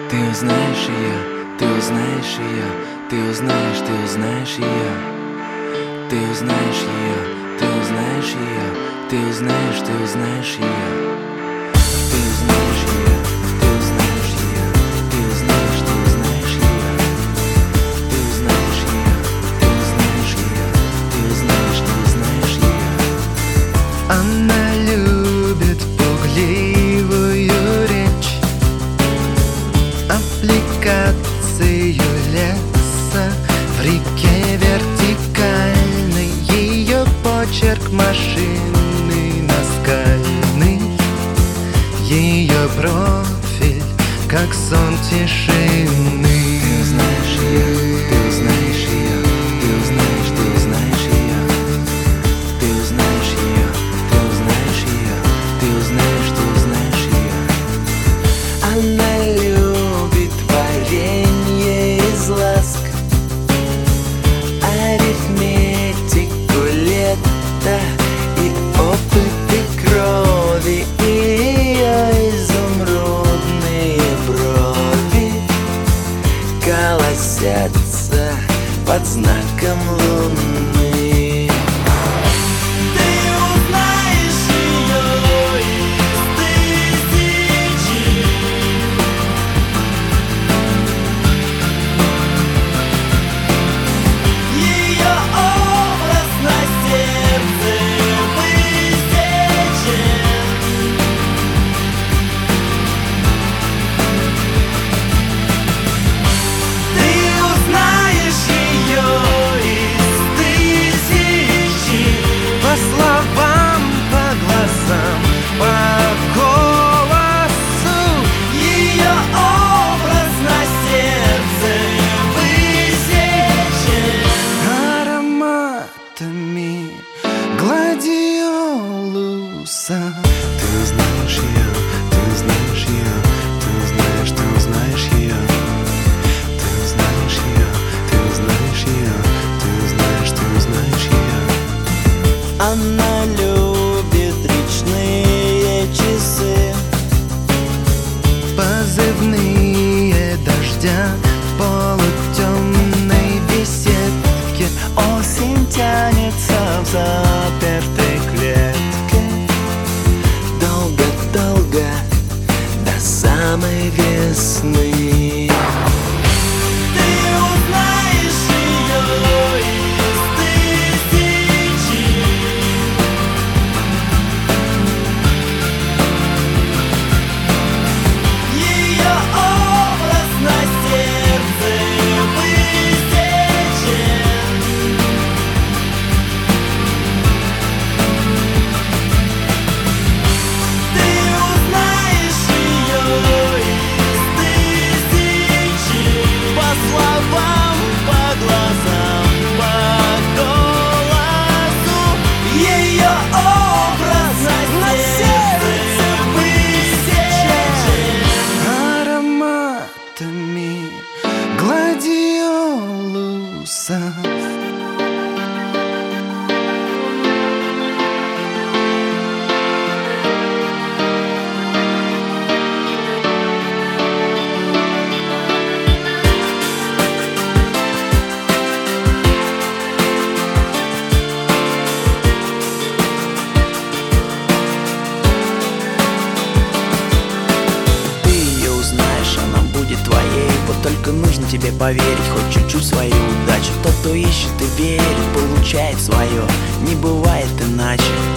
Ты узнаешь ее, ты узнаешь ее, ты узнаешь ее. Ты узнаешь ее, ты узнаешь ее, ты узнаешь ее. Ты узнаешь ее, ты узнаешь ее, ты узнаешь ее. Ты узнаешь ее, ты узнаешь ее, ты узнаешь ее. Она любит пугливую речь, аппликацию леса в реке вертикальной, ее почерк машины наскальный, ее профиль как сон тишины. Ты узнаешь ее, ты узнаешь ее, ты узнаешь ее. Ты узнаешь ее, ты узнаешь ее, ты узнаешь ее. Она любит варенье из ласк, арифметику лета и опыты крови, и ее изумрудные брови колосятся под знаком луны. Ты узнаешь ее из тысячи. Ее образ на сердце высечен. Ты узнаешь ее из тысячи. По словам, по глазам, по голосу, Ее образ на сердце высечен. ароматами гладиолуса. Ты узнаешь ее, ты узнаешь ее, ты узнаешь ее. Ты узнаешь ее, ты узнаешь ее, ты узнаешь ее. Она любит речные часы, Позывные дождя в полутемной беседке. осень тянется в запертой клетке. Долго-долго до самой весны. Ты узнаешь ее из тысячи. Ее образ на сердце высечен. Ты узнаешь ее из тысячи. По словам, по глазам, по голосу. Ее образ на сердце высечен. Ароматами гладиолуса. Ты ее узнаешь, она будет твоей. Вот только нужно тебе поверить, хоть чуть-чуть в свою удачу. Тот, кто ищет и верит, получает свое. Не бывает иначе.